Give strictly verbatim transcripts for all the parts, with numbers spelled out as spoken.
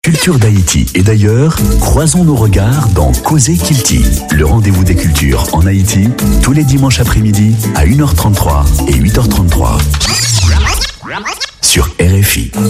culture d'Haïti et d'ailleurs, croisons nos regards dans Causer Kilti, le rendez-vous des cultures en Haïti, tous les dimanches après-midi à une heure trente-trois et huit heures trente-trois sur R F I.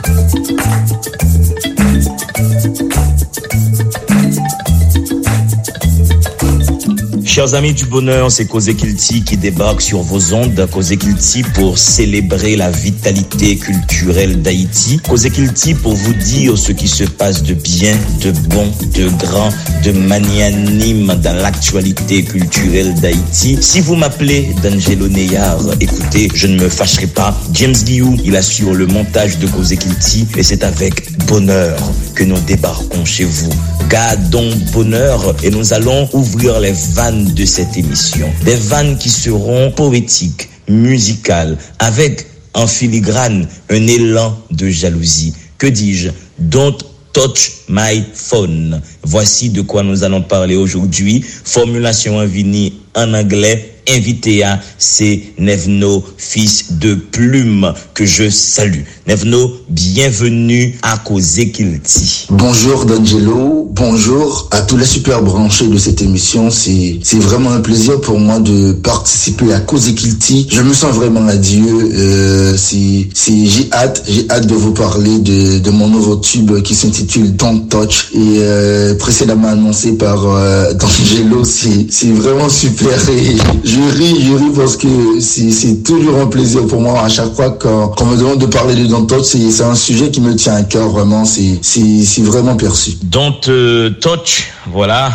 Chers amis du bonheur, c'est Causer Kilti qui débarque sur vos ondes. Causer Kilti pour célébrer la vitalité culturelle d'Haïti. Causer Kilti pour vous dire ce qui se passe de bien, de bon, de grand, de magnanime dans l'actualité culturelle d'Haïti. Si vous m'appelez D'Angelo Neyar, écoutez, je ne me fâcherai pas. James Guillou, il assure le montage de Causer Kilti et c'est avec bonheur que nous débarquons chez vous. Gardons bonheur et nous allons ouvrir les vannes de cette émission. Des vannes qui seront poétiques, musicales, avec en filigrane un élan de jalousie. Que dis-je? Don't touch my phone. Voici de quoi nous allons parler aujourd'hui. Formulation infinie en anglais. Invité à c'est Nevno, fils de Plume, que je salue. Nevno, bienvenue à Causer Kilti. Bonjour D'Angelo, bonjour à tous les super branchés de cette émission. C'est, c'est vraiment un plaisir pour moi de participer à Causer Kilti. Je me sens vraiment à Dieu. Euh, c'est, c'est, j'ai hâte, j'ai hâte de vous parler de, de mon nouveau tube qui s'intitule Don't Touch et euh, précédemment annoncé par euh, D'Angelo. C'est, c'est vraiment super et je ris, je ris parce que c'est, c'est toujours un plaisir pour moi à chaque fois quand, quand on me demande de parler de Don't Touch. C'est, c'est un sujet qui me tient à cœur vraiment. C'est, c'est, c'est vraiment perçu. Don't euh, Touch, voilà,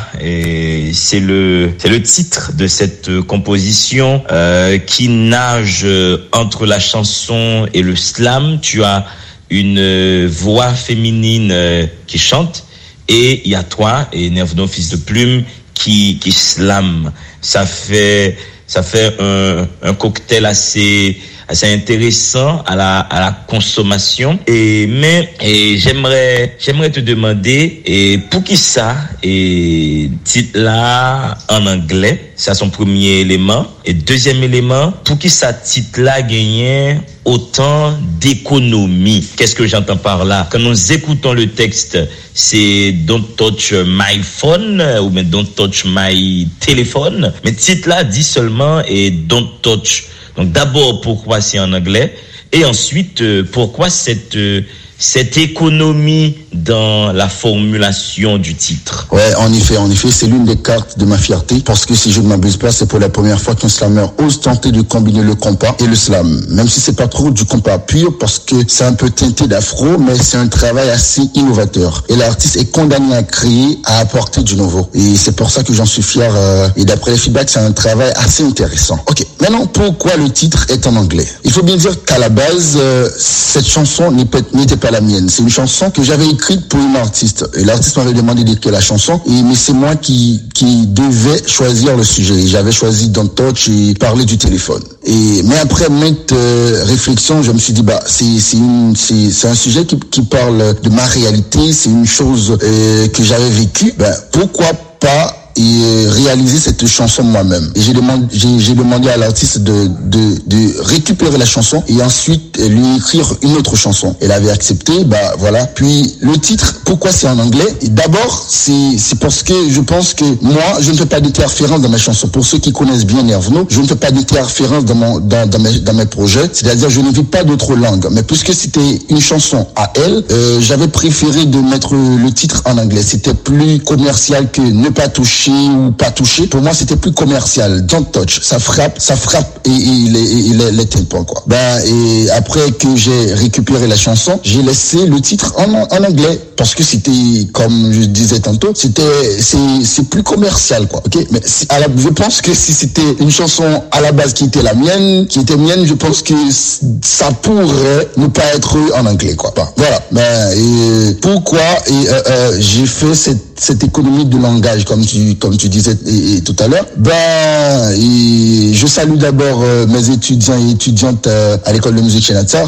et c'est le, c'est le titre de cette composition euh, qui nage entre la chanson et le slam. Tu as une voix féminine euh, qui chante et il y a toi et Nevno, fils de Plume, qui qui slam. Ça fait ça fait un un cocktail assez assez intéressant à la à la consommation et mais et j'aimerais j'aimerais te demander et pour qui ça et titre là en anglais, c'est son premier élément et deuxième élément, pour qui ça titre là gagné autant d'économie. Qu'est-ce que j'entends par là? Quand nous écoutons le texte, c'est Don't touch my phone ou bien Don't touch my téléphone, mais titre là dit seulement et Don't touch. Donc d'abord, pourquoi c'est en anglais? Et ensuite, euh, pourquoi cette euh, cette économie dans la formulation du titre? Ouais, en effet, en effet, c'est l'une des cartes de ma fierté parce que si je ne m'abuse pas, c'est pour la première fois qu'un slammer ose tenter de combiner le compas et le slam. Même si c'est pas trop du compas pur parce que c'est un peu teinté d'afro, mais c'est un travail assez innovateur. Et l'artiste est condamné à créer, à apporter du nouveau. Et c'est pour ça que j'en suis fier. Euh, et d'après les feedbacks, c'est un travail assez intéressant. Ok, maintenant, pourquoi le titre est en anglais? Il faut bien dire qu'à la base, euh, cette chanson n'était pas la mienne. C'est une chanson que j'avais écrite pour une artiste. Et l'artiste m'avait demandé d'écrire la chanson. Et, mais c'est moi qui, qui devais choisir le sujet. Et j'avais choisi Don't Touch et parler du téléphone. Et, mais après maintes euh, réflexions, je me suis dit, bah, c'est, c'est une, c'est, c'est un sujet qui, qui parle de ma réalité. C'est une chose euh, que j'avais vécue. Ben, pourquoi pas et réaliser cette chanson moi-même. Et j'ai demandé, j'ai, j'ai demandé à l'artiste de, de, de récupérer la chanson et ensuite lui écrire une autre chanson. Elle avait accepté, bah voilà. Puis le titre, pourquoi c'est en anglais? Et d'abord, c'est, c'est parce que je pense que moi, je ne fais pas d'interférence dans mes chansons. Pour ceux qui connaissent bien Nevno, je ne fais pas d'interférence dans mon, dans, dans mes, dans mes projets. C'est-à-dire, je ne vis pas d'autres langues. Mais puisque c'était une chanson à elle, euh, j'avais préféré de mettre le titre en anglais. C'était plus commercial que ne pas toucher ou pas toucher. Pour moi, c'était plus commercial. Don't touch. Ça frappe, ça frappe et, et, et, et les, les tympans, quoi. Ben, et après que j'ai récupéré la chanson, j'ai laissé le titre en, en anglais. Parce que c'était, comme je disais tantôt, c'était, c'est, c'est plus commercial, quoi. Ok? Mais à la, je pense que si c'était une chanson à la base qui était la mienne, qui était mienne, je pense que ça pourrait ne pas être en anglais, quoi. Ben, voilà. Ben, et pourquoi, et, euh, euh, j'ai fait cette, cette économie de langage, comme tu, comme tu disais et, et tout à l'heure. Ben, et je salue d'abord euh, mes étudiants et étudiantes euh, à l'école de musique chez Natsar. Ben,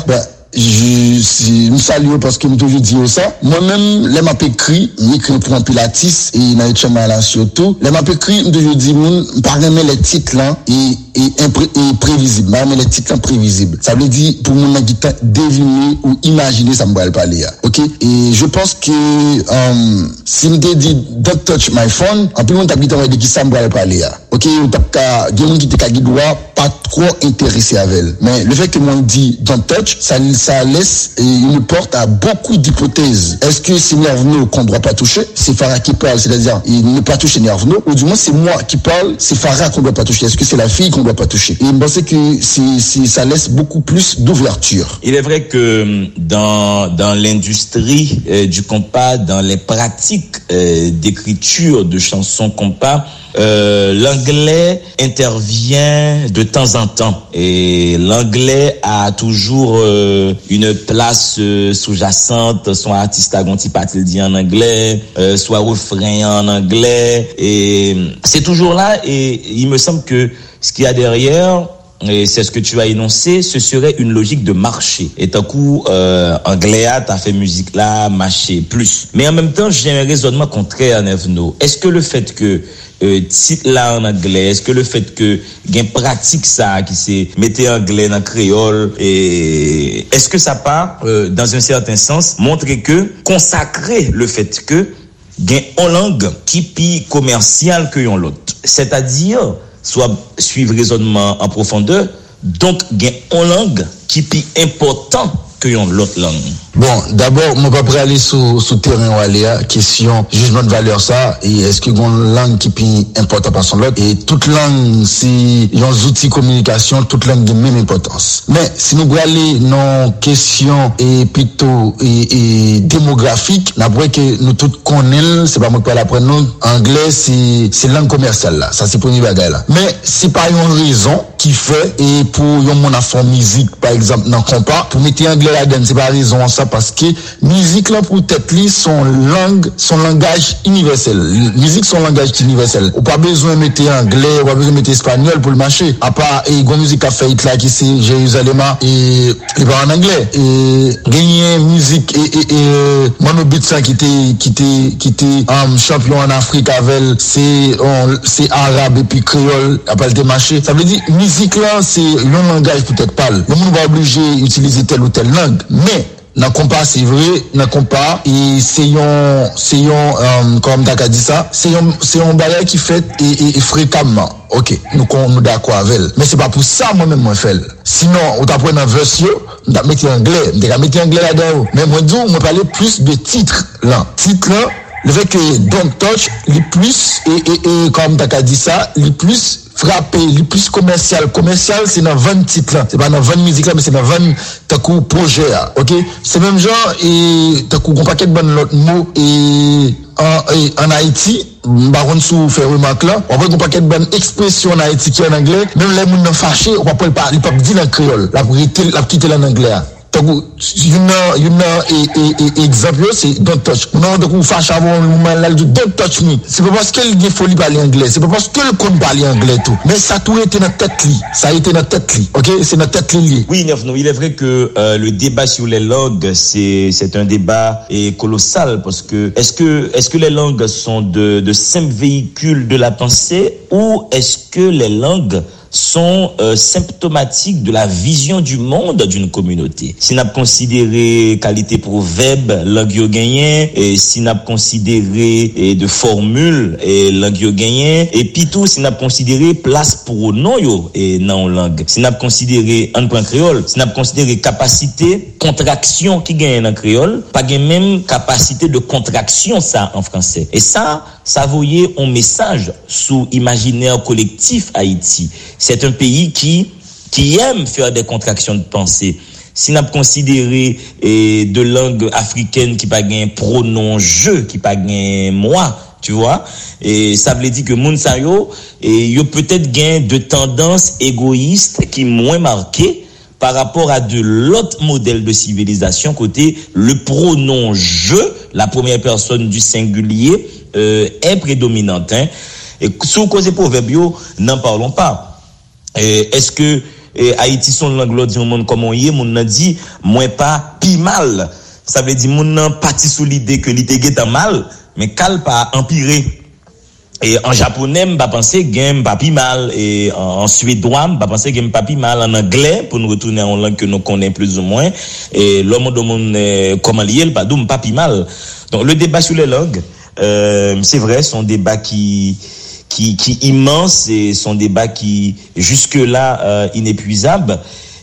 je, je me salue parce que je toujours dit ça. Moi-même, les m'a écrit, m'écrit pour un pilates et dans les chemins là surtout. Les m'a écrit, je toujours dit, par exemple, les titres là, et, et, impré, et prévisibles. Par exemple, les titres là, prévisibles. Ça veut dire, pour mon qui deviner ou imaginer, ça me va le parler. Ok? Et je pense que, um, si me dit, don't touch my phone, en plus, on t'a dit, qui ça me va le parler. Ok? On t'a qu'à, il y a des gens qui t'a dit, pas trop intéressé avec elle. Mais le fait que moi dit don't touch, ça, ça laisse une porte à beaucoup d'hypothèses. Est-ce que c'est Nervno qu'on ne doit pas toucher? C'est Farah qui parle, c'est-à-dire il ne pas toucher Nervno, ou du moins c'est moi qui parle, c'est Farah qu'on ne doit pas toucher. Est-ce que c'est la fille qu'on ne doit pas toucher? Et je pense que c'est, c'est, ça laisse beaucoup plus d'ouverture. Il est vrai que dans, dans l'industrie euh, du compas, dans les pratiques euh, d'écriture de chansons compas, Euh, l'anglais intervient de temps en temps et l'anglais a toujours euh, une place euh, sous-jacente, soit artiste à gonti patil dit en anglais, euh, soit refrain en anglais, et c'est toujours là. Et il me semble que ce qu'il y a derrière, et c'est ce que tu as énoncé, ce serait une logique de marché. Et d'un coup, euh, anglais, t'as fait musique là, marché plus. Mais en même temps, j'ai un raisonnement contraire, Nervno. Est-ce que le fait que euh, titre là en anglais, est-ce que le fait que gain pratique ça, qui s'est metté anglais dans créole, et est-ce que ça part, euh, dans un certain sens, montrer que, consacrer le fait que gain en langue qui pi commercial que yon l'autre. C'est-à-dire, soit suivre raisonnement en profondeur, donc gain en langue qui plus important que yon l'autre langue. Bon, d'abord, moi pas prêt aller sur sur terrain ou aller à question jugement de valeur ça, et est-ce que une langue qui plus important par son l'autre, et toute langue c'est un outil de communication, toute langue de même importance. Mais si nous aller dans question et plutôt et, et démographique, n'après que nous tous connaissons, c'est pas moi qui parle après nous, anglais c'est c'est langue commerciale là, ça c'est premier bagage là. Mais c'est pas une raison qui fait, et pour yon mon affaire musique par exemple dans compas, pour mettre anglais là-dedans, c'est pas raison ça, parce que musique là pour tête li son langue, son langage universel. Musique son langage universel. Ou pas besoin de mettre anglais, ou pas besoin de mettre espagnol pour le marché. À part et gon musique a fait là qui c'est Jérusalem et il parle en anglais. Et gagner musique et et, et Mano Bitsa qui était qui était qui était um, champion en Afrique avec c'est on, c'est arabe et puis créole à pas le marché. Ça veut dire musique là c'est un langage peut-être pas. Le monde va obligé d'utiliser telle ou telle langue, mais dans compas c'est vrai, dans compas et c'est un c'est un um, comme t'as dit ça, c'est un c'est un bagage qui fait et, et, et fréquemment. OK, nous nous d'accord avec elle, mais c'est pas pour ça moi même moi fait. Sinon on t'apprend en version, on t'a mettre anglais, on t'a mettre anglais là-dedans. Mais moi dis on parler plus de titres là. Titres là, le fait que Don't Touch les plus et et, et comme t'as dit ça, les plus frappé, le plus commercial. Commercial, c'est dans vingt titres là. C'est pas dans vingt musiques là, mais c'est dans vingt takou projets là. OK? C'est même genre, et takou, on paquet de bonnes l'autre mots, et en, et en Haïti, baron sous faire remarque là, on voit qu'on paquet de bonnes expressions en Haïti qui est en anglais, même les gens n'ont fâché, on va pas parler, ils peuvent dire en créole, la la quitter en anglais. Donc, une, une, et, et, et, exemple, c'est don't touch. Non, donc, vous fâchez avant le moment là, don't touch me. C'est pas parce qu'elle est folie parler anglais, c'est pas parce qu'elle compte parler anglais tout. Mais ça a tout été dans tête li. Ça a été dans tête li. OK? C'est dans tête li. Oui, Nervno, il est vrai que, euh, le débat sur les langues, c'est, c'est un débat et colossal parce que, est-ce que, est-ce que les langues sont de, de simples véhicules de la pensée ou est-ce que les langues sont euh, symptomatiques de la vision du monde d'une communauté. Si n'a considéré qualité proverbe, langue yo gagné, et si n'a considéré et de formule et langue yo gagné, et puis tout si n'a considéré place pronom yo et non langue. Si n'a considéré en point créole, si n'a considéré capacité contraction qui gagne en créole, pas gagne même capacité de contraction ça en français. Et ça ça voyait un message sous imaginaire collectif Haïti. C'est un pays qui qui aime faire des contractions de pensée. Si n'a considéré eh, de langue africaine qui pas gain pronom je, qui pas gain moi, tu vois, et ça veut dire que moun sa yo et yo peut-être gain de tendances égoïstes qui moins marquées par rapport à de l'autre modèle de civilisation côté le pronom je, la première personne du singulier euh, est prédominante, hein. Et sous cause proverbe n'en parlons pas. Et est-ce que et Haïti son langue l'autre dit au monde comment y est, moun nan dit moins pas pi mal. Ça veut dire moun nan parti sous l'idée que li te getan mal, mais kal pas empirer. Et en japonais, m'pa penser game pas pi mal, et en, en suédois, m'pa penser game pas pi mal, en anglais pour nous retourner en langue que nous connaissons plus ou moins, et l'homme de monde euh, comment lié le pas d'où pas pi mal. Donc le débat sur les langues, euh, c'est vrai, son débat qui qui qui immense et son débat qui jusque là euh, inépuisable.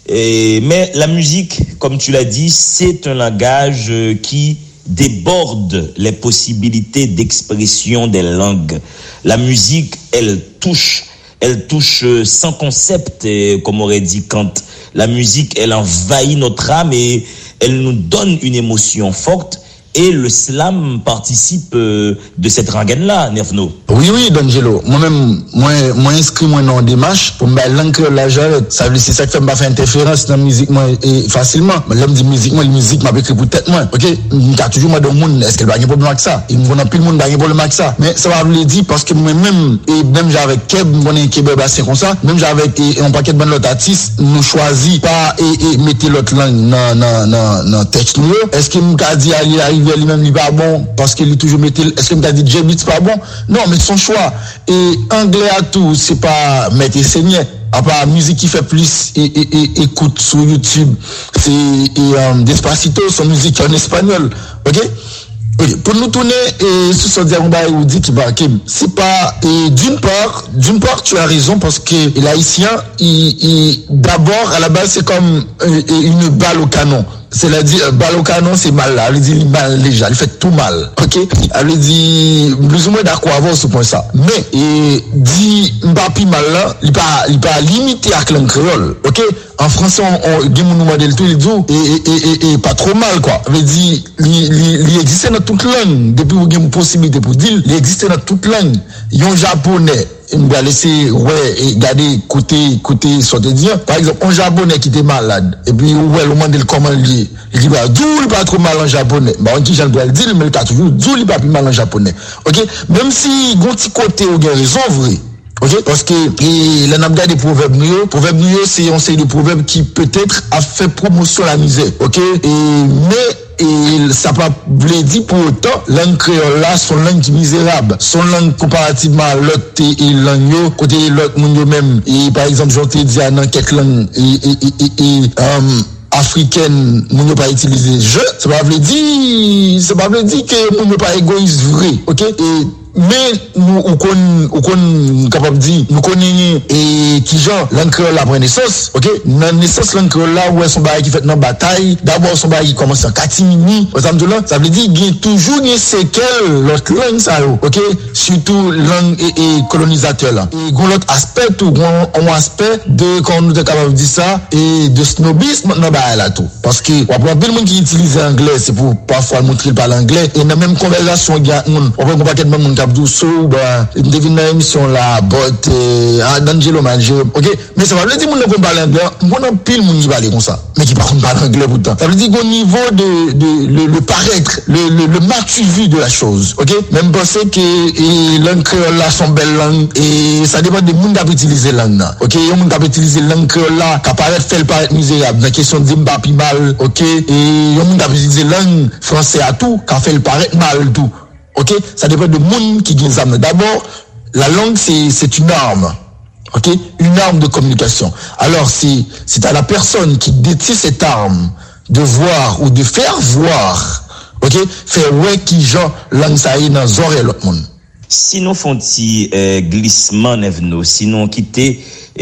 Et, mais la musique, comme tu l'as dit, c'est un langage euh, qui déborde les possibilités d'expression des langues. La musique, elle touche, elle touche sans concept, comme aurait dit Kant. La musique, elle envahit notre âme et elle nous donne une émotion forte. Et le slam participe euh, de cette rengaine-là, Nervno. Oui, oui, D'Angelo. Moi-même, moi, moi inscrit moi dans démarche pour me l'encre la jarrette. Ça veut dire c'est ça qui fait me faire interférence dans la musique moi et facilement. Mais là me dit musique moi, la musique m'a écrit pour tête moi. OK, t'as toujours moi dans le monde, est-ce qu'elle va avoir un problème avec ça? Il me voit plus le monde va avoir un problème avec ça. Mais ça va vous dire parce que moi-même et même j'avais Keb, on est Keb bassin comme ça, même j'avais et un paquet de bonnes autres artistes, nous choisi pas et, et mettez l'autre langue dans dans dans dans texte nous. Est-ce qu'il m'a dit aller arriver lui-même il pas bon parce qu'il toujours mettait est-ce qu'il m'a dit J-Beat pas bon? Non, mais son choix et anglais à tout, c'est pas mettre saigner. À part musique qui fait plus et, et, et écoute sur YouTube, c'est et um, Despacito, son musique en espagnol. OK? Okay. Pour nous tourner et sur ce diagonde où dit qui va c'est pas et d'une part d'une part tu as raison parce que l'haïtien il, il d'abord à la base c'est comme euh, une balle au canon. C'est-à-dire, balle au canon, c'est mal là. Elle dit, mal déjà, elle fait tout mal. Ok? Elle dit, plus ou moins d'accord avant ce point ça. Mais, et, dit, m'papi mal là, il pas, il pas limité à langue créole. Ok? En français, on, on, dit, nous modèle tout, il dit, et, et, et, et, pas trop mal, quoi. Elle dit, il, il existe dans toute langue. Depuis vous avez une possibilité pour dire, il existe dans toute langue. Il y a un japonais. Il va laisser, ouais, et garder, côté, côté, soit de dire. Par exemple, un japonais qui était malade, et puis, ouais, le monde, comment il dit, il dit, bah, d'où il pas trop mal en japonais. Bah, on dit, j'en dois le dire, mais il a toujours, d'où il pas plus mal en japonais. Ok? Même si, gon petit côté, ou bien raison, vrai. Ok? Parce que, et, là, n'a pas des proverbes nous, proverbes nous, c'est, on sait des proverbes qui, peut-être, a fait promotion à la misère. Ok? Et, mais, et ça pas voulu dire pour autant langue créole là son langue qui misérable son langue comparativement à l'autre et langue yo côté l'autre monde même et par exemple j'en te dit dans quelques langues et et et, et um, africaine moun pas utiliser je ça pas veut dire ça pas veut dire que moun pas égoïste vrai OK et mais nous on connaît on connaît capable dire nous connaissons et qui genre langue créole la prend naissance OK dans naissance langue créole là où son bail qui fait dans bataille d'abord son bail qui commence en catimini par exemple là ça veut dire qu'il y a toujours une séquelle l'autre langue ça OK surtout langue et, et colonisateur là et gon l'autre aspect tout un aspect de quand nous est capable de dire ça et de snobisme dans bail là tout parce que on prend plein de monde qui utilise anglais c'est pour parfois montrer pas l'anglais et dans même conversation il y a on prend pas de monde Douceur, bah, une devine émission là, but, euh, D'Angelo Manager, ok? Mais ça veut dire que nous ne parlons pas anglais, nous avons pile de qui parle comme ça, mais qui parle pas anglais pourtant. Ça veut dire qu'au niveau de, de, le, le paraître, le, le, le matu vu de la chose, ok? Même penser que, et, langue créole là, sont belles langues, et ça dépend de monde qui utiliser langue là, ok? Il y a monde qui utiliser langue créole là, qui paraît fait le paraître misérable, dans la question de m'papi mal, ok? Et il y a monde qui utiliser langue français à tout, qui fait le paraître mal tout. OK, ça dépend de monde qui gagne ça. D'abord, la langue c'est c'est une arme. OK, une arme de communication. Alors c'est c'est à la personne qui détient cette arme de voir ou de faire voir. OK, faire ouais qui genre langue ça est dans oreille l'autre monde. Sinon font petit euh, glissement Nervno, sinon quitter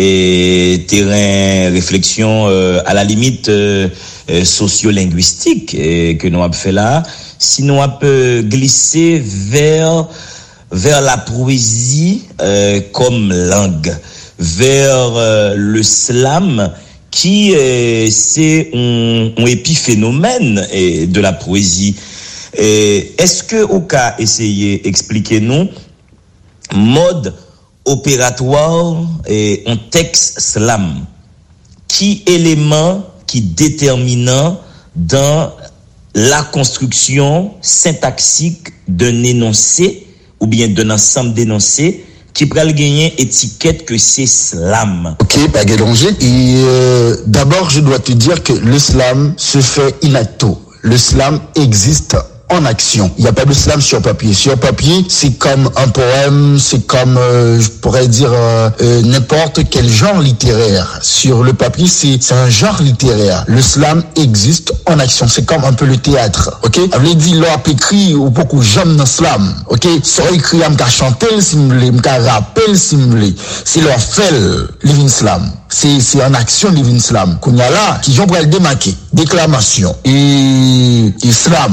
euh, terrain réflexion euh, à la limite euh, euh, socio-linguistique euh, que nous avons fait là. Sinon on peut glisser vers vers la poésie euh, comme langue, vers euh, le slam qui euh, c'est un, un épiphénomène euh, de la poésie. Et est-ce que au cas essayer expliquez-nous mode opératoire et un texte slam qui élément qui déterminant dans la construction syntaxique d'un énoncé ou bien d'un ensemble d'énoncés qui pral gagner étiquette que c'est slam. Ok, pas danger. Et euh, d'abord, je dois te dire que le slam se fait in acto. Le slam existe en action. Il n'y a pas de slam sur papier. Sur papier, c'est comme un poème, c'est comme, euh, je pourrais dire, euh, euh, n'importe quel genre littéraire. Sur le papier, c'est, c'est un genre littéraire. Le slam existe en action. C'est comme un peu le théâtre. Ok? Avait dit, l'on a écrit ou beaucoup j'aime dans slam. Ok? Ça écrit à m'ka chanter, si m'lé, m'ka rappeler, si m'lé. C'est leur fait living slam. C'est, c'est en action living slam. Qu'on y a là, qui j'en pourrais le démarquer. Déclamation. Et, et slam.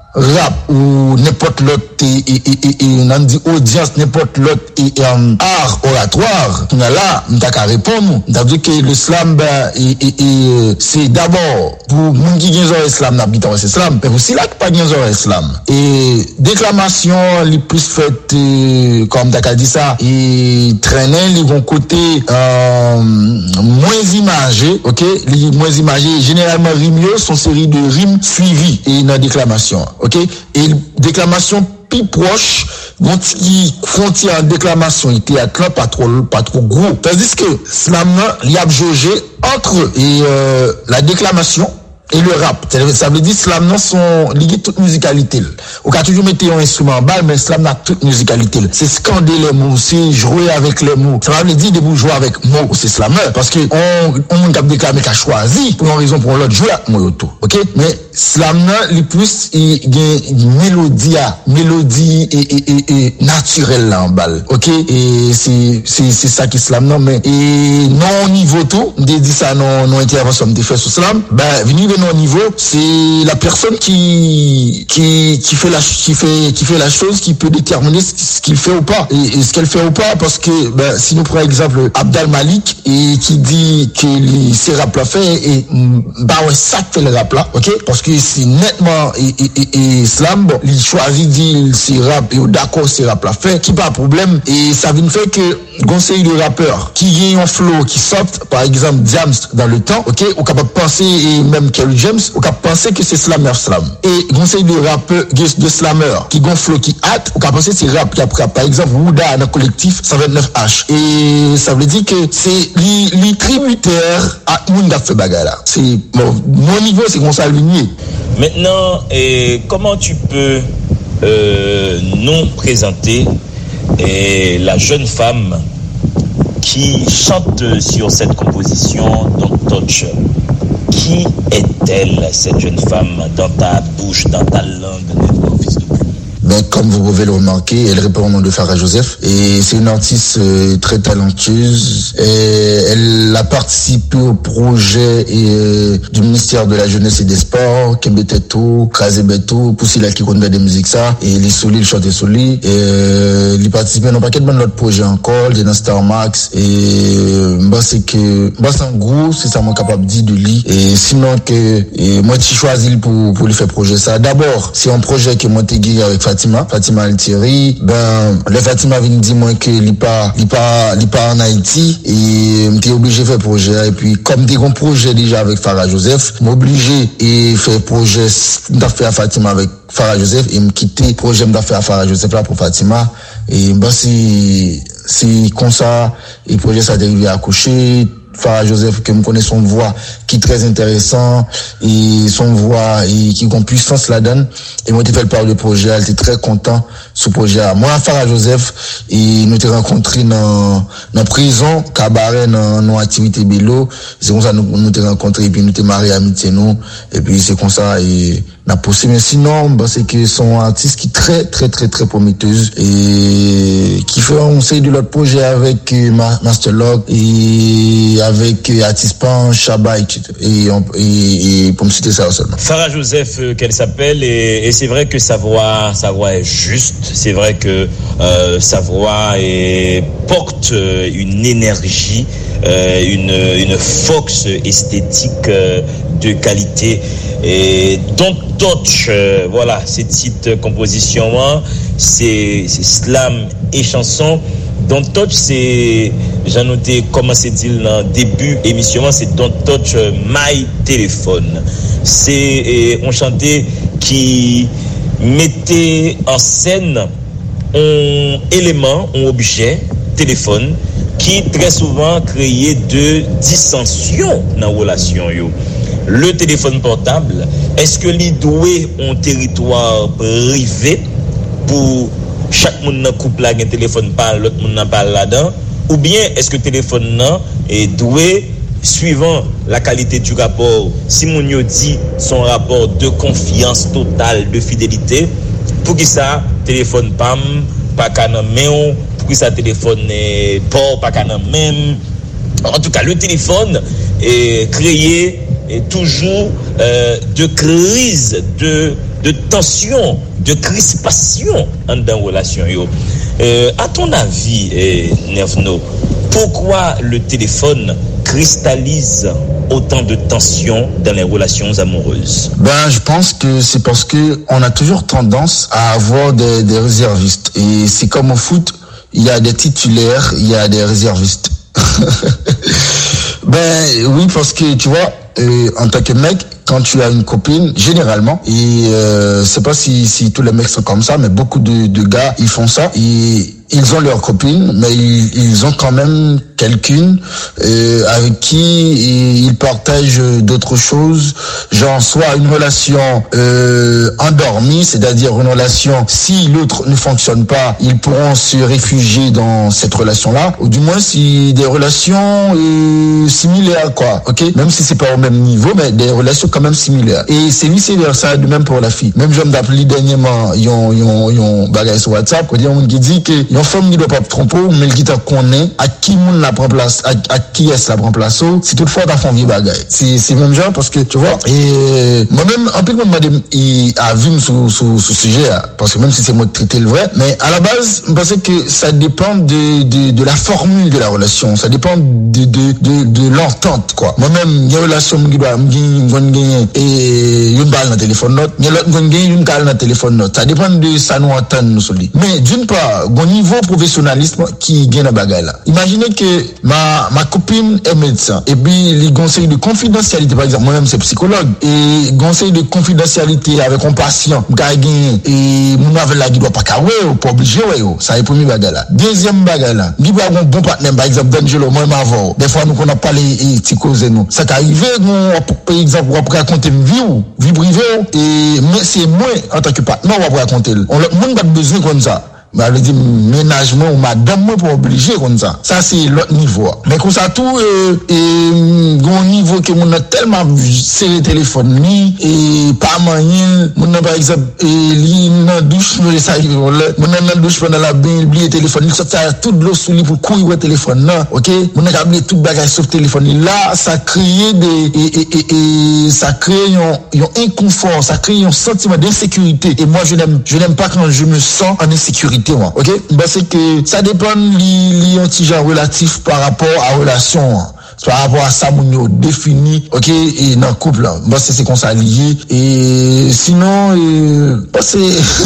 Rap ou n'importe l'autre et, et, et, et, et on dit audience n'importe l'autre et, et um, art oratoire on a là on t'a qu'à répondre on t'a dit que le slam ben, et, et, et c'est d'abord pour moun qui gen zore slam n'a pas c'est slam mais aussi là qui pas gen zore slam et déclamation les plus faites euh, comme t'as qu'à dit ça et traîner les vont côté euh, moins imagé ok les moins imagé généralement rimeux sont série de rimes suivies et une déclamation. Ok, et déclamation plus proche, bon qui frontière en déclamation et théâtre là pas trop pas trop gros. Tandis que slam il y a jaugé entre et euh, la déclamation et le rap. Ça veut dire slam non sont liés toute musicalité. Ou quand toujours mettre un instrument en balle mais slam n'a toute musicalité. C'est scander les mots, c'est jouer avec les mots. Ça veut dire de vous jouer avec mots, c'est slammer parce que on on a déclamé qu'a choisi pour une raison pour l'autre jouer avec moi tout. OK? Mais slam les plus il gagne mélodie mélodie et et et, et naturelle là en balle. OK? Et c'est c'est c'est ça qui slam non mais et non niveau tout, on dit ça non non intervention de fait sur slam. Ben venir non niveau, c'est la personne qui qui qui fait la qui fait qui fait la chose qui peut déterminer ce qu'il fait ou pas et, et ce qu'elle fait ou pas parce que ben si nous prenons exemple Abdal Malik et qui dit que les ces rap là fait et bah ouais ça fait le rap là OK parce que c'est nettement et et et, et slam bon il choisit dit c'est rap et d'accord c'est rap là fait qui pas problème et ça vient fait que conseil de rappeur qui gagne un flow qui sort par exemple James dans le temps OK ou capable penser et même Kerry James ou capable penser que c'est slammer slam et conseil de rappeur de slammer qui gon flow qui hâte ou capable penser c'est rap qui après par exemple Wouda dans collectif cent vingt-neuf H et ça veut dire que c'est les les tributaires à moun da fait bagarre là c'est bon, mon niveau c'est qu'on s'aligner maintenant et comment tu peux euh, nous présenter et la jeune femme qui chante sur cette composition Don't Touch. Qui est-elle, cette jeune femme, dans ta bouche, dans ta langue, notre fils de pute? Ben, comme vous pouvez le remarquer, elle répond au nom de Farah Joseph et c'est une artiste euh, très talentueuse. Et elle a participé au projet et, euh, du ministère de la Jeunesse et des Sports, Kebeteto, Krasebeto, Poussila qui connaît des musiques ça, et les Soli, le chante Soli. Et euh, il participe dans un paquet de bon autres projets encore, dans Star Max. Et euh, bah, c'est que, bah, c'est en gros, c'est ça mon capable de dire de lui. Et sinon que, et moi, j'ai choisi pour, pour lui faire projet ça. D'abord, c'est un projet que moi, t'ai guéri avec Fatima. Fatima Altieri, ben, le Fatima vient dire moi que il pas, il pas, il pas en Haïti et m'étais obligé de faire projet et puis comme t'es un projet déjà avec Farah Joseph, m'obligé et faire projet d'affaire à Fatima avec Farah Joseph et me quitter projet d'affaire à Farah Joseph là pour Fatima et ben c'est, c'est comme ça et projet ça dérivé à coucher. Farah Joseph que me connaît son voix qui est très intéressant et son voix et qui a puissance là-dedans et moi j'ai fait le part de projet elle était très content ce projet là moi Farah Joseph et nous t'ai rencontré dans dans prison cabaret dans nos activités bélo c'est comme ça nous nous t'ai rencontré et puis nous t'ai marié amitié nous et puis c'est comme ça et n'a poussé mais sinon bah, c'est que son artiste qui est très très très très prometteuse et qui fait un série de l'autre projet avec euh, Masterlog et avec euh, Artispan, Chaba et, et, et, et pour me citer ça seulement. Farah Joseph euh, qu'elle s'appelle et, et c'est vrai que sa voix sa voix est juste, c'est vrai que euh, sa voix est, porte euh, une énergie, euh, une une force esthétique euh, de qualité et Don't Touch, euh, voilà, cette petite composition, c'est, c'est slam et chanson. Don't Touch, c'est, j'ai noté comment c'est dit dans le début émission, c'est Don't Touch My Telephone. C'est et on chantait qui mettait en scène un élément, un objet téléphone qui très souvent crée de dissensions dans la relation. Le téléphone portable, est-ce que l'il doit un territoire privé pour chaque monde dans couple là un téléphone parle, l'autre monde n'en parle là-dedans, ou bien est-ce que le téléphone là est doué suivant la qualité du rapport, si mon yo dit son rapport de confiance totale, de fidélité, pour que ça téléphone pam pas canon mais pour que ça téléphone pas pas canon même. En tout cas, le téléphone est créé et toujours euh, de crise, de de tension, de crispation dans la relation. Euh, à ton avis, eh, Nevno, pourquoi le téléphone cristallise autant de tensions dans les relations amoureuses? Ben, je pense que c'est parce que on a toujours tendance à avoir des, des réservistes. Et c'est comme au foot, il y a des titulaires, il y a des réservistes. Ben oui, parce que tu vois, euh, en tant que mec, quand tu as une copine, généralement, et euh, c'est pas si, si tous les mecs sont comme ça, mais beaucoup de, de gars, ils font ça, et ils ont leur copine, mais ils, ils ont quand même quelqu'une euh, avec qui ils partagent d'autres choses, genre soit une relation euh, endormie, c'est-à-dire une relation, si l'autre ne fonctionne pas, ils pourront se réfugier dans cette relation-là, ou du moins si des relations euh, similaires, quoi, ok, même si c'est pas au même niveau, mais des relations quand même similaires. Et c'est vice-versa, de même pour la fille. Même je me d'appelé dernièrement, ils ont, ils ont, ils ont bagage sur WhatsApp, quoi, il y a un qui dit que une femme qui doit pas tromper, mais qui t'a connaît à qui moun la prend place, à, à qui est-ce la prend place, si toutefois t'as fait vieux bagage. C'est, c'est même genre parce que, tu vois, et moi-même, un peu comme m'a dit, a vu sur, sur, sur ce sujet, parce que même si c'est moi qui traiter le vrai, mais à la base, je pensais que ça dépend de, de, de la formule de la relation, ça dépend de, de, de, de l'entente, quoi. Moi-même, il y a une relation qui doit, et une balle dans le téléphone note, il y a l'autre qui a une balle dans le téléphone note. Ça dépend de ça nous entend, nous, sur lui. Mais d'une part, au niveau professionnalisme qui gagne la bagarre là. Imaginez que ma, ma copine est médecin, et puis les conseils de confidentialité, par exemple, moi-même c'est psychologue, et conseil de confidentialité avec un patient, et mon avec la qui doit pas carrer, ou pas obligé, ouais, ça est premier bagarre là. Deuxième bagarre là, il y a un bon partenaire, par exemple, D'Angelo, moi, m'avant. Des fois, nous, qu'on a parlé, et psychose, nous. Ça t'est arrivé, par exemple, on va raconter une vie ou, vie privée, et, mais c'est moi, en tant que partenaire, on va raconter. On n'a pas besoin comme ça. Bah, elle dit, ménagement ou madame, moi, pour obliger comme ça. Ça, c'est l'autre niveau. Mais comme ça, tout, euh, et, bon niveau que mon a tellement serré le téléphone, ni, et pas moyen, mon a, par exemple, et, li, dans douche, nous, ça, mon a, dans la douche, pendant la bain, il oublie le téléphone, il sort tout de l'eau sous lui pour courir au téléphone, là, ok? Mon a oublié tout bagage sur le téléphone. Là, ça crée des, et, et, et, et, ça crée un, un inconfort, ça crée un sentiment d'insécurité. Et moi, je n'aime, je n'aime pas quand je me sens en insécurité. Ok, bah c'est que ça dépend li li un petit genre relatif par rapport à relation, par rapport à ça mon défini, ok, et dans couple là, bah c'est c'est qu'on s'allie et sinon et bah c'est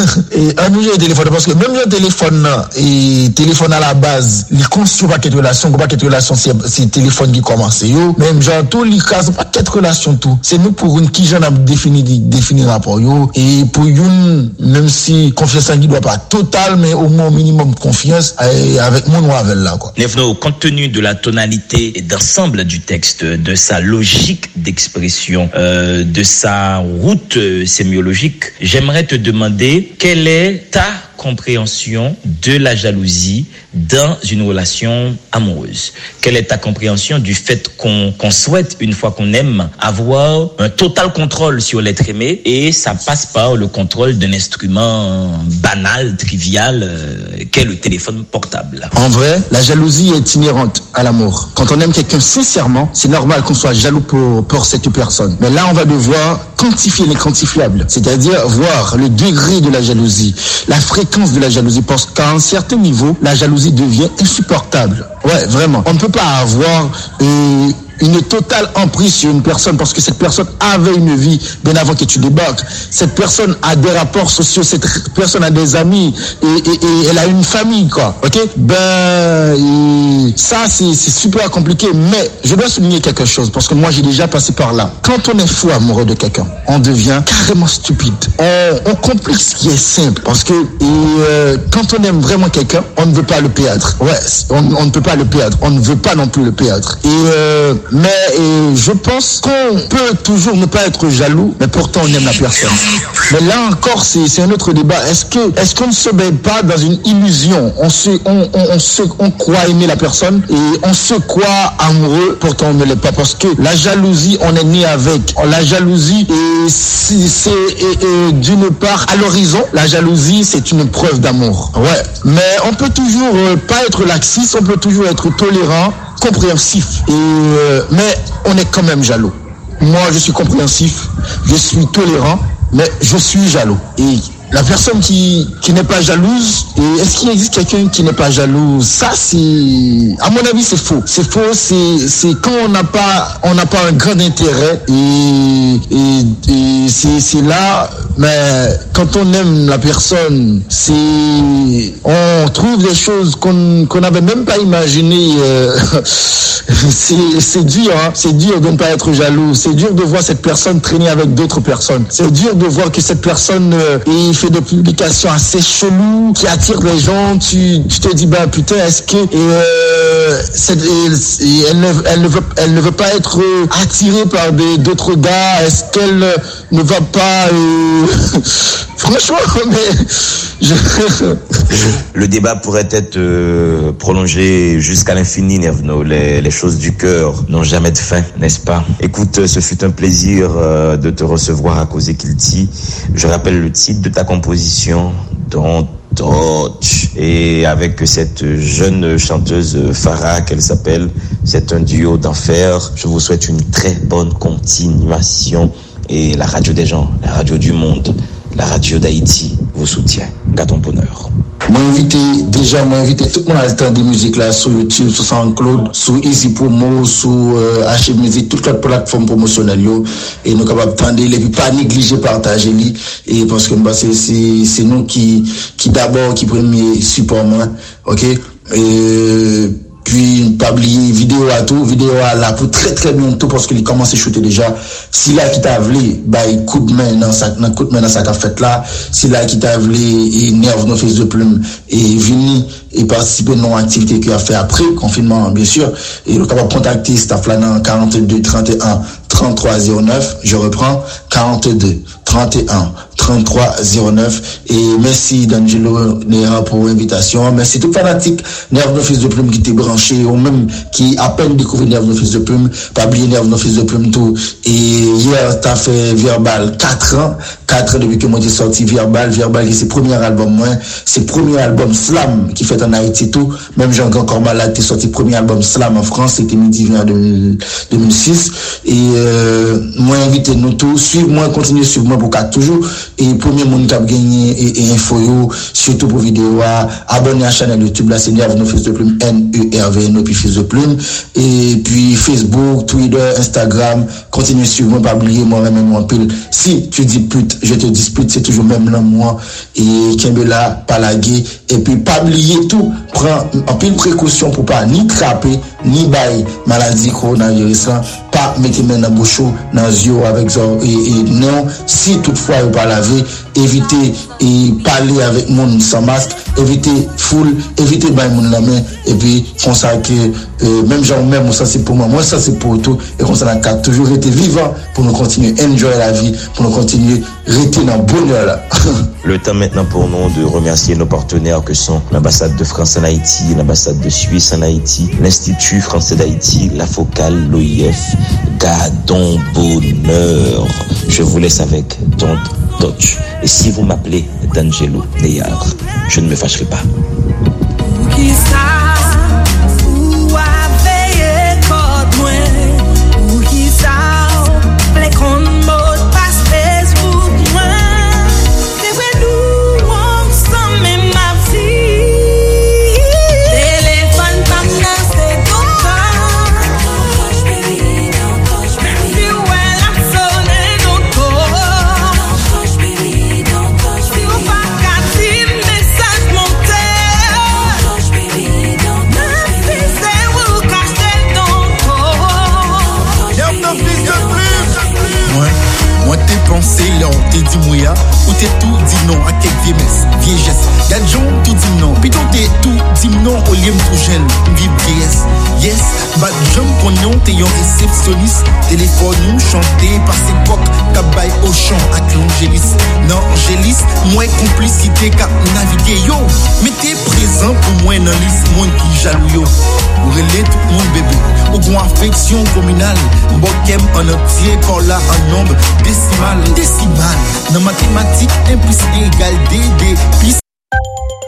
et un nouveau téléphone parce que même le téléphone là et téléphone à la base, il construit pas quelque relation, pas quelque relation c'est c'est téléphone qui commence yo, même genre tout les cas pas quelque relation tout, c'est nous pour une qui j'en a défini définir rapport yo et pour une même si confiance qui doit pas totale mais au moins minimum confiance avec mon ou avec là quoi. Nevno, compte tenu de la tonalité et d'ensemble du texte, de sa logique d'expression, euh, de sa route sémiologique, j'aimerais te demander quelle est ta compréhension de la jalousie dans une relation amoureuse. Quelle est ta compréhension du fait qu'on, qu'on souhaite, une fois qu'on aime, avoir un total contrôle sur l'être aimé et ça passe par le contrôle d'un instrument banal, trivial, euh, qu'est le téléphone portable. En vrai, la jalousie est inhérente à l'amour. Quand on aime quelqu'un sincèrement, c'est normal qu'on soit jaloux pour, pour cette personne. Mais là, on va devoir quantifier l'inquantifiable, c'est-à-dire voir le degré de la jalousie, la fréquence de la jalousie, parce qu'à un certain niveau, la jalousie devient insupportable. Ouais, vraiment. On ne peut pas avoir euh, une totale emprise sur une personne parce que cette personne avait une vie bien avant que tu débarques. Cette personne a des rapports sociaux, cette personne a des amis et, et, et elle a une famille, quoi. Ok? Ben, et ça, c'est, c'est super compliqué, mais je dois souligner quelque chose parce que moi, j'ai déjà passé par là. Quand on est fou amoureux de quelqu'un, on devient carrément stupide. On, on complique ce qui est simple parce que et, euh, quand on aime vraiment quelqu'un, on ne veut pas le perdre. Ouais, on, on ne peut pas le perdre. On ne veut pas non plus le perdre. Et euh, mais et je pense qu'on peut toujours ne pas être jaloux, mais pourtant on aime la personne. Mais là encore, c'est, c'est un autre débat. Est-ce que est-ce qu'on ne se met pas dans une illusion? On se on, on, on se on croit aimer la personne et on se croit amoureux, pourtant on ne l'est pas parce que la jalousie, on est né avec. La jalousie et c'est, c'est et, et, d'une part à l'horizon, la jalousie c'est une preuve d'amour. Ouais, mais on peut toujours euh, pas être laxiste, on peut toujours être tolérant, compréhensif. Et euh, mais on est quand même jaloux. Moi, je suis compréhensif, je suis tolérant, mais je suis jaloux. Et la personne qui, qui n'est pas jalouse, et est-ce qu'il existe quelqu'un qui n'est pas jaloux? Ça, c'est, à mon avis, c'est faux. C'est faux, c'est, c'est quand on n'a pas, on n'a pas un grand intérêt, et, et, et c'est, c'est là, mais quand on aime la personne, c'est, on trouve des choses qu'on, qu'on n'avait même pas imaginées, euh, c'est, c'est dur, hein. C'est dur de ne pas être jaloux. C'est dur de voir cette personne traîner avec d'autres personnes. C'est dur de voir que cette personne, euh, il fait des publications assez cheloues qui attirent les gens. Tu, tu te dis, bah putain, est-ce que et, euh, c'est, et, et elle, ne, elle, ne veut, elle ne veut pas être attirée par des, d'autres gars? Est-ce qu'elle ne va pas euh... Franchement, mais je... Le débat pourrait être euh, prolongé jusqu'à l'infini, Nervno. Les, les choses du cœur n'ont jamais de fin, n'est-ce pas? Écoute, ce fut un plaisir euh, de te recevoir à Causé Kilti. Je rappelle le titre de ta composition, Don't Touch. Et avec cette jeune chanteuse Farah, qu'elle s'appelle, c'est un duo d'enfer. Je vous souhaite une très bonne continuation. Et la radio des gens, la radio du monde, la radio d'Haïti vous soutient. Gâton bonheur. Moi invité, déjà moi invité tout le monde à entendre des musiques là sur YouTube, sur SoundCloud, sur Easy Promo, sur euh, H M Music, toutes les plateformes promotionnelles yo, et nous capables d'entendre et puis pas négliger partager les et parce que bah, c'est c'est c'est nous qui qui d'abord qui premier support moi, OK? Et puis pas oublier vidéo à tout, vidéo à là pour très très bientôt parce qu'il commence à shooter déjà. Si là qui t'a voulu, bah coup de main dans sa dans coup de main dans sa fait là, si là qui t'a voulu et nerve nos fils de plume et venir et participer dans activité qu'il a fait après confinement bien sûr et le capable contacter staff là dans quarante-deux trente et un trente-trois zéro neuf, je reprends quarante-deux trente et un trente-trois zéro neuf et merci D'Angelo Néa pour l'invitation, merci tout fanatique Nerve nos fils de plume qui t'est branché ou même qui à peine découvert Nerve nos fils de plume, pas oublier Nerve nos fils de plume tout et hier t'as fait Verbal quatre ans, quatre ans depuis que moi j'ai sorti Verbal, Verbal qui c'est premier album moi, c'est premier album slam qui fait en Haïti tout, même Jean encore malade qui sorti premier album slam en France, c'était midi vingt deux mille six et euh, moi invité nous tous, suivez-moi, continuez suivre moi pour quatre toujours et premier monde qui a gagné et, et info yo, surtout pour vidéo abonnez à la chaîne YouTube là c'est Nerve nos fils de plume N E R V N O puis fils de plume et puis Facebook, Twitter, Instagram, continuez suivre moi, pas oublier moi même moi pile. Si tu dis pute, je te dispute, c'est toujours même là moi et Kembela pas laguer et puis pas oublier tout, prends en pile précaution pour pas ni craper ni bail maladie coronavirus là, pas mettre main dans bouche dans yeux avec ça et, et non si toutefois vous pas laver, évitez et parler avec monde sans masque, évitez foule, évitez bail monde la main et puis comme ça que euh, même genre même ça c'est pour moi, moi ça c'est pour tout et comme ça on a toujours été vivant pour nous continuer enjoy la vie, pour nous continuer rester dans le bonheur là. Le temps maintenant pour nous de remercier nos partenaires que sont l'ambassade de France en Haïti, l'ambassade de Suisse en Haïti, l'Institut français d'Haïti, la Focale, l'O I F, Gâton bonheur. Je vous laisse avec Don't Touch. Et si vous m'appelez D'Angelo Neyar, je ne me fâcherai pas. t'es tout dit non à quelques vieux messes, vieux gestes. Gadjon tout dit non, puis t'es tout dit non au lieu tout jeune, vive vieillesse. Yes, bat jump qu'on t'es un réceptionniste. Téléphone nous chanter par ses coques, cabay au champ à l'angélis. Non, angélis, moins complicité qu'à naviguer yo. Mettez présent pour moi dans liste monde qui jaloux yo. Ou relais tout le monde bébé. Ou grand affection communale. Bokem en entier, par là en nombre décimal. Décimal. Dans mathématiques, un plus un égale D, D, plus